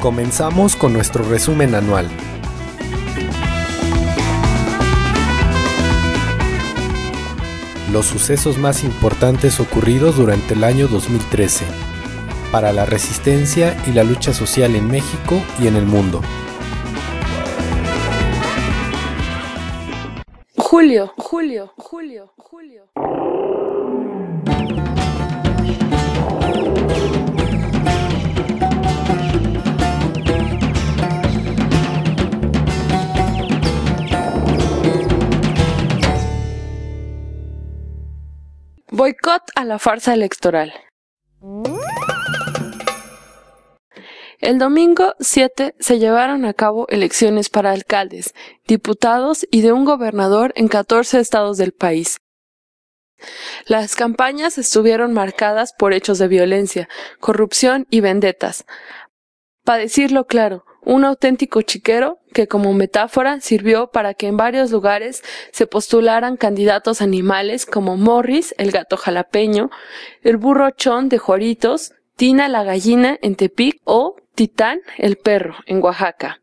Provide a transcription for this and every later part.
Comenzamos con nuestro resumen anual. Los sucesos más importantes ocurridos durante el año 2013, para la resistencia y la lucha social en México y en el mundo. Julio. Boicot a la farsa electoral. El domingo 7 se llevaron a cabo elecciones para alcaldes, diputados y de un gobernador en 14 estados del país. Las campañas estuvieron marcadas por hechos de violencia, corrupción y vendetas. Para decirlo claro, un auténtico chiquero que como metáfora sirvió para que en varios lugares se postularan candidatos animales como Morris, el gato jalapeño, el burro chón de Juaritos, Tina la gallina en Tepic o Titán el perro en Oaxaca.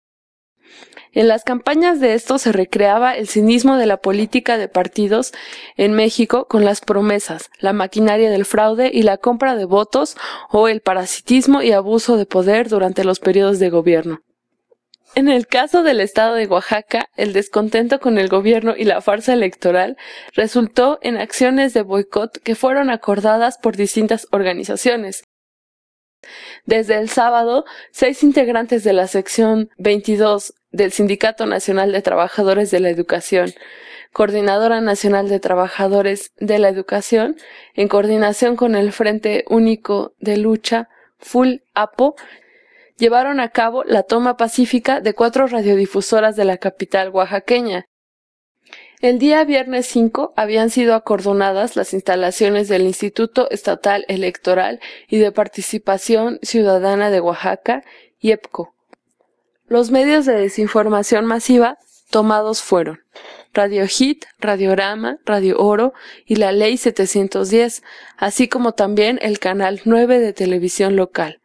En las campañas de esto se recreaba el cinismo de la política de partidos en México con las promesas, la maquinaria del fraude y la compra de votos o el parasitismo y abuso de poder durante los periodos de gobierno. En el caso del estado de Oaxaca, el descontento con el gobierno y la farsa electoral resultó en acciones de boicot que fueron acordadas por distintas organizaciones. Desde el sábado, 6 integrantes de la sección 22 del Sindicato Nacional de Trabajadores de la Educación, Coordinadora Nacional de Trabajadores de la Educación, en coordinación con el Frente Único de Lucha, FUL-APO, llevaron a cabo la toma pacífica de 4 radiodifusoras de la capital oaxaqueña. El día viernes 5 habían sido acordonadas las instalaciones del Instituto Estatal Electoral y de Participación Ciudadana de Oaxaca, IEPCO. Los medios de desinformación masiva tomados fueron Radio Hit, Radiorama, Radio Oro y la Ley 710, así como también el Canal 9 de televisión local.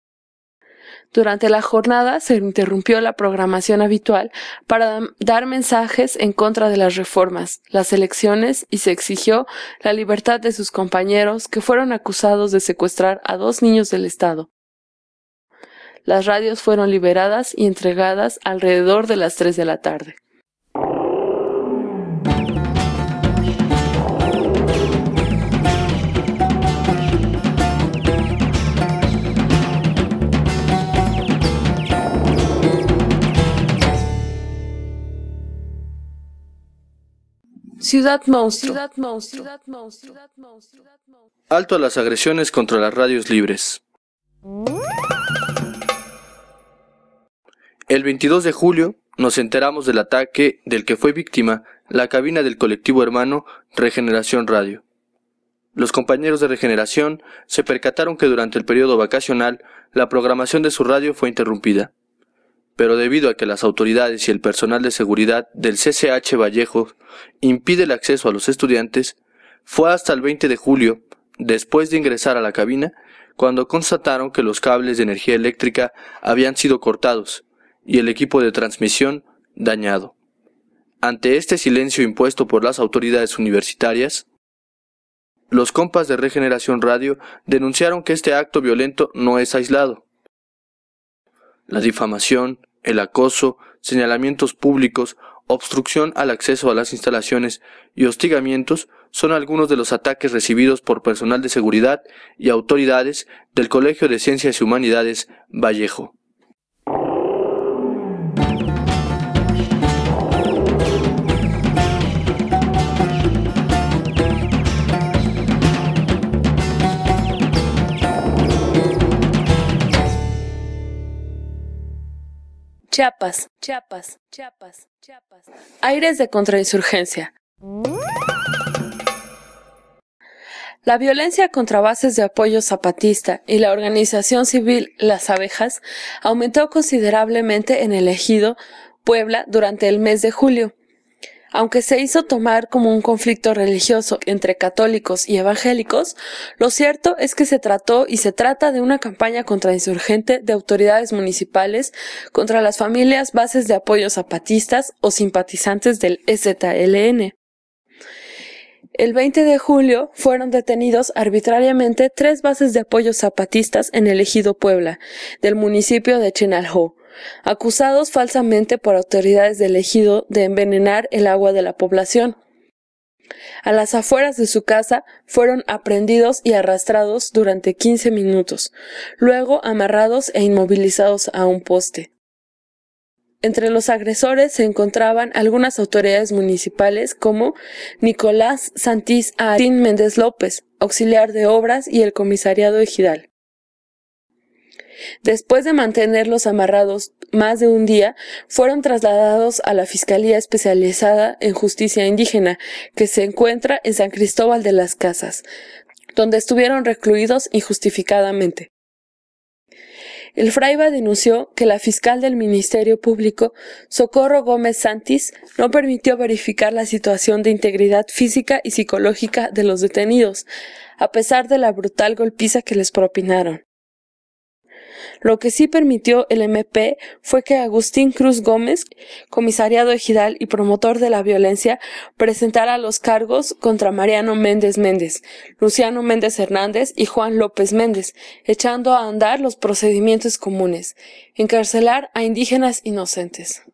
Durante la jornada se interrumpió la programación habitual para dar mensajes en contra de las reformas, las elecciones y se exigió la libertad de sus compañeros que fueron acusados de secuestrar a 2 niños del Estado. Las radios fueron liberadas y entregadas alrededor de las 3 de la tarde. Ciudad Monstruo. Alto a las agresiones contra las radios libres. El 22 de julio nos enteramos del ataque del que fue víctima la cabina del colectivo hermano Regeneración Radio. Los compañeros de Regeneración se percataron que durante el periodo vacacional la programación de su radio fue interrumpida. Pero debido a que las autoridades y el personal de seguridad del CCH Vallejo impide el acceso a los estudiantes, fue hasta el 20 de julio, después de ingresar a la cabina, cuando constataron que los cables de energía eléctrica habían sido cortados y el equipo de transmisión dañado. Ante este silencio impuesto por las autoridades universitarias, los compas de Regeneración Radio denunciaron que este acto violento no es aislado. La difamación, el acoso, señalamientos públicos, obstrucción al acceso a las instalaciones y hostigamientos son algunos de los ataques recibidos por personal de seguridad y autoridades del Colegio de Ciencias y Humanidades Vallejo. Chiapas. Aires de contrainsurgencia. La violencia contra bases de apoyo zapatista y la organización civil Las Abejas aumentó considerablemente en el ejido Puebla durante el mes de julio. Aunque se hizo tomar como un conflicto religioso entre católicos y evangélicos, lo cierto es que se trató y se trata de una campaña contrainsurgente de autoridades municipales contra las familias bases de apoyo zapatistas o simpatizantes del EZLN. El 20 de julio fueron detenidos arbitrariamente 3 bases de apoyo zapatistas en el ejido Puebla, del municipio de Chinalhó, acusados falsamente por autoridades del ejido de envenenar el agua de la población. A las afueras de su casa fueron aprehendidos y arrastrados durante 15 minutos, luego amarrados e inmovilizados a un poste. Entre los agresores se encontraban algunas autoridades municipales como Nicolás Santís Arín Méndez López, auxiliar de obras, y el comisariado ejidal. Después de mantenerlos amarrados más de un día, fueron trasladados a la Fiscalía Especializada en Justicia Indígena, que se encuentra en San Cristóbal de las Casas, donde estuvieron recluidos injustificadamente. El Fraiba denunció que la fiscal del Ministerio Público, Socorro Gómez Santis, no permitió verificar la situación de integridad física y psicológica de los detenidos, a pesar de la brutal golpiza que les propinaron. Lo que sí permitió el MP fue que Agustín Cruz Gómez, comisariado ejidal y promotor de la violencia, presentara los cargos contra Mariano Méndez Méndez, Luciano Méndez Hernández y Juan López Méndez, echando a andar los procedimientos comunes: encarcelar a indígenas inocentes.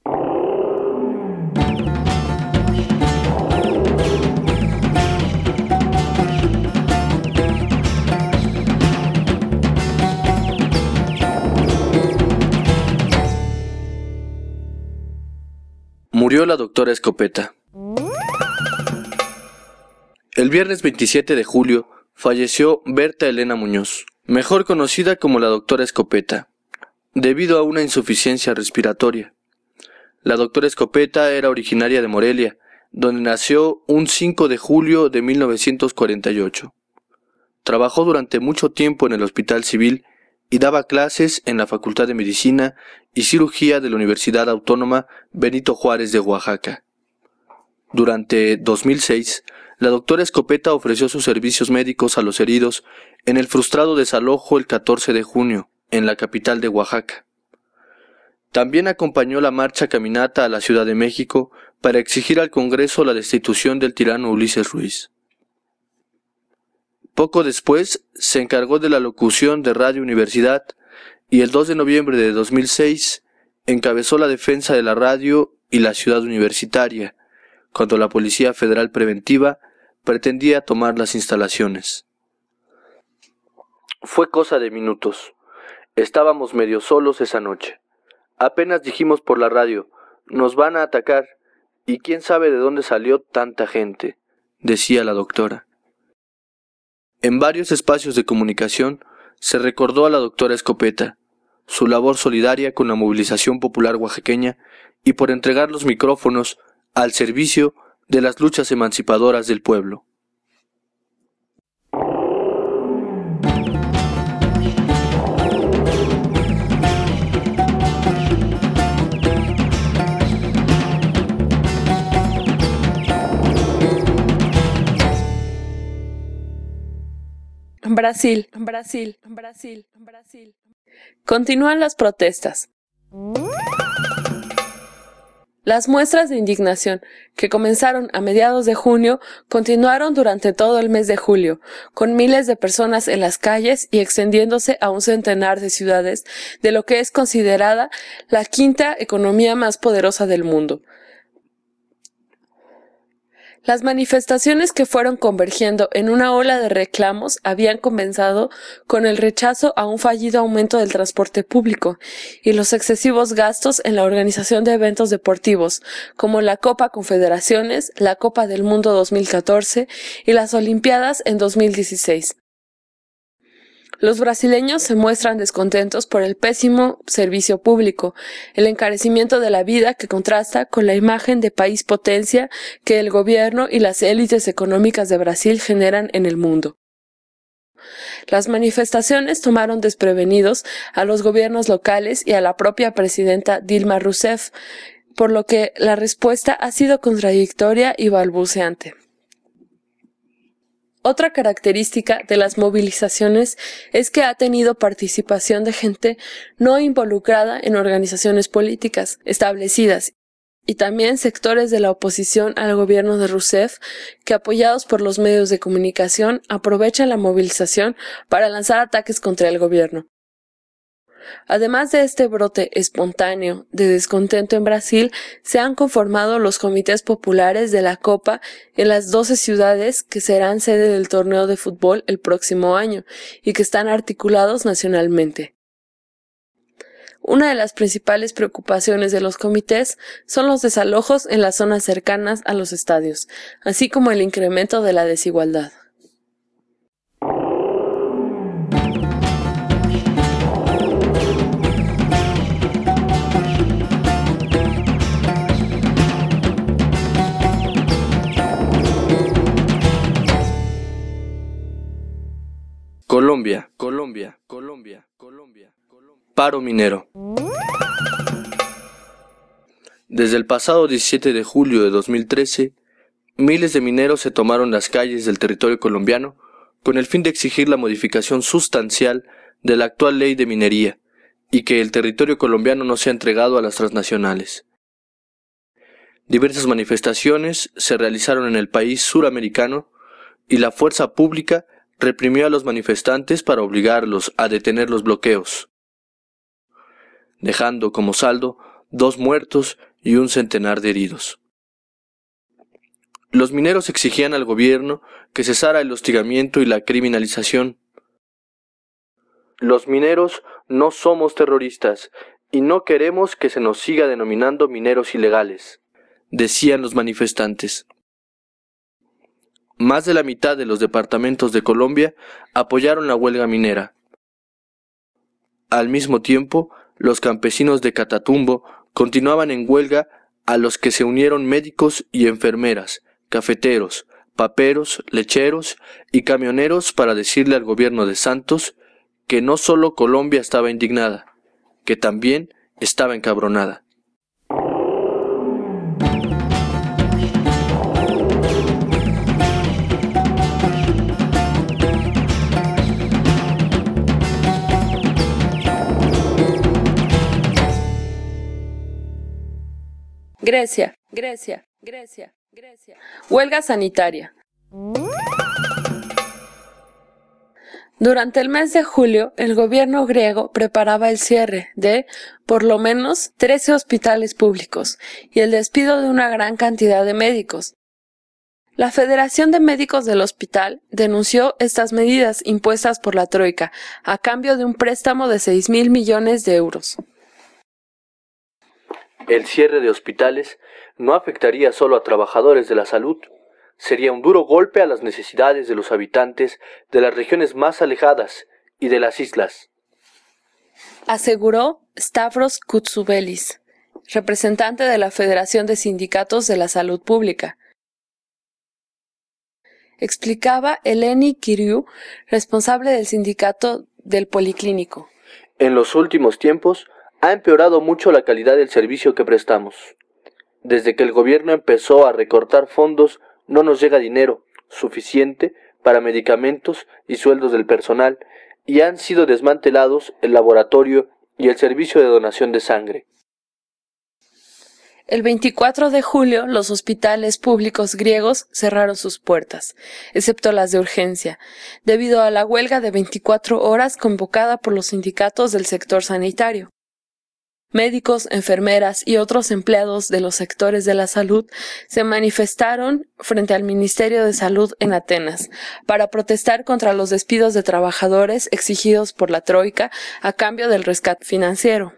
Murió la doctora Escopeta. El viernes 27 de julio falleció Berta Elena Muñoz, mejor conocida como la doctora Escopeta, debido a una insuficiencia respiratoria. La doctora Escopeta era originaria de Morelia, donde nació un 5 de julio de 1948. Trabajó durante mucho tiempo en el Hospital Civil y daba clases en la Facultad de Medicina y Cirugía de la Universidad Autónoma Benito Juárez de Oaxaca. Durante 2006, la doctora Escopeta ofreció sus servicios médicos a los heridos en el frustrado desalojo el 14 de junio, en la capital de Oaxaca. También acompañó la marcha caminata a la Ciudad de México para exigir al Congreso la destitución del tirano Ulises Ruiz. Poco después se encargó de la locución de Radio Universidad y el 2 de noviembre de 2006 encabezó la defensa de la radio y la ciudad universitaria, cuando la Policía Federal Preventiva pretendía tomar las instalaciones. Fue cosa de minutos. Estábamos medio solos esa noche. Apenas dijimos por la radio: nos van a atacar, y quién sabe de dónde salió tanta gente, decía la doctora. En varios espacios de comunicación se recordó a la doctora Escopeta, su labor solidaria con la movilización popular oaxaqueña y por entregar los micrófonos al servicio de las luchas emancipadoras del pueblo. Brasil. Continúan las protestas. Las muestras de indignación, que comenzaron a mediados de junio, continuaron durante todo el mes de julio, con miles de personas en las calles y extendiéndose a un centenar de ciudades de lo que es considerada la quinta economía más poderosa del mundo. Las manifestaciones, que fueron convergiendo en una ola de reclamos, habían comenzado con el rechazo a un fallido aumento del transporte público y los excesivos gastos en la organización de eventos deportivos, como la Copa Confederaciones, la Copa del Mundo 2014 y las Olimpiadas en 2016. Los brasileños se muestran descontentos por el pésimo servicio público, el encarecimiento de la vida que contrasta con la imagen de país potencia que el gobierno y las élites económicas de Brasil generan en el mundo. Las manifestaciones tomaron desprevenidos a los gobiernos locales y a la propia presidenta Dilma Rousseff, por lo que la respuesta ha sido contradictoria y balbuceante. Otra característica de las movilizaciones es que ha tenido participación de gente no involucrada en organizaciones políticas establecidas y también sectores de la oposición al gobierno de Rousseff que, apoyados por los medios de comunicación, aprovechan la movilización para lanzar ataques contra el gobierno. Además de este brote espontáneo de descontento en Brasil, se han conformado los comités populares de la Copa en las 12 ciudades que serán sede del torneo de fútbol el próximo año y que están articulados nacionalmente. Una de las principales preocupaciones de los comités son los desalojos en las zonas cercanas a los estadios, así como el incremento de la desigualdad. Colombia. Paro minero. Desde el pasado 17 de julio de 2013, miles de mineros se tomaron las calles del territorio colombiano con el fin de exigir la modificación sustancial de la actual ley de minería y que el territorio colombiano no sea entregado a las transnacionales. Diversas manifestaciones se realizaron en el país suramericano y la fuerza pública reprimió a los manifestantes para obligarlos a detener los bloqueos, dejando como saldo 2 muertos y un centenar de heridos. Los mineros exigían al gobierno que cesara el hostigamiento y la criminalización. Los mineros no somos terroristas y no queremos que se nos siga denominando mineros ilegales, decían los manifestantes. Más de la mitad de los departamentos de Colombia apoyaron la huelga minera. Al mismo tiempo, los campesinos de Catatumbo continuaban en huelga, a los que se unieron médicos y enfermeras, cafeteros, paperos, lecheros y camioneros para decirle al gobierno de Santos que no solo Colombia estaba indignada, que también estaba encabronada. Grecia. Huelga sanitaria. Durante el mes de julio, el gobierno griego preparaba el cierre de, por lo menos, 13 hospitales públicos y el despido de una gran cantidad de médicos. La Federación de Médicos del Hospital denunció estas medidas impuestas por la Troika a cambio de un préstamo de 6.000 millones de euros. El cierre de hospitales no afectaría solo a trabajadores de la salud, sería un duro golpe a las necesidades de los habitantes de las regiones más alejadas y de las islas, aseguró Stavros Koutsouvelis, representante de la Federación de Sindicatos de la Salud Pública. Explicaba Eleni Kiriou, responsable del sindicato del Policlínico. En los últimos tiempos ha empeorado mucho la calidad del servicio que prestamos. Desde que el gobierno empezó a recortar fondos, no nos llega dinero suficiente para medicamentos y sueldos del personal, y han sido desmantelados el laboratorio y el servicio de donación de sangre. El 24 de julio, los hospitales públicos griegos cerraron sus puertas, excepto las de urgencia, debido a la huelga de 24 horas convocada por los sindicatos del sector sanitario. Médicos, enfermeras y otros empleados de los sectores de la salud se manifestaron frente al Ministerio de Salud en Atenas para protestar contra los despidos de trabajadores exigidos por la Troika a cambio del rescate financiero.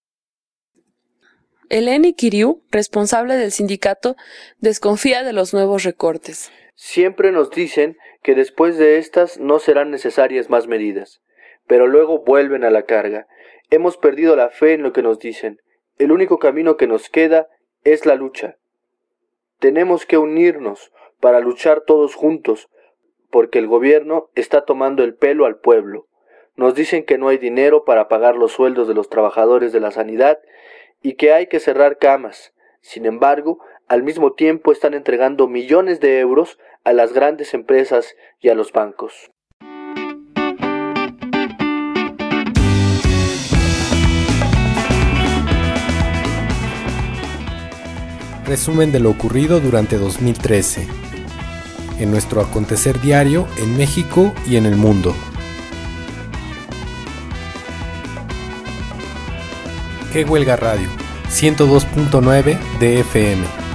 Eleni Kiriou, responsable del sindicato, desconfía de los nuevos recortes. Siempre nos dicen que después de estas no serán necesarias más medidas, pero luego vuelven a la carga. Hemos perdido la fe en lo que nos dicen. El único camino que nos queda es la lucha. Tenemos que unirnos para luchar todos juntos, porque el gobierno está tomando el pelo al pueblo. Nos dicen que no hay dinero para pagar los sueldos de los trabajadores de la sanidad y que hay que cerrar camas, Sin embargo, al mismo tiempo están entregando millones de euros a las grandes empresas y a los bancos. Resumen de lo ocurrido durante 2013, en nuestro acontecer diario en México y en el mundo. ¿Qué huelga radio? 102.9 de FM.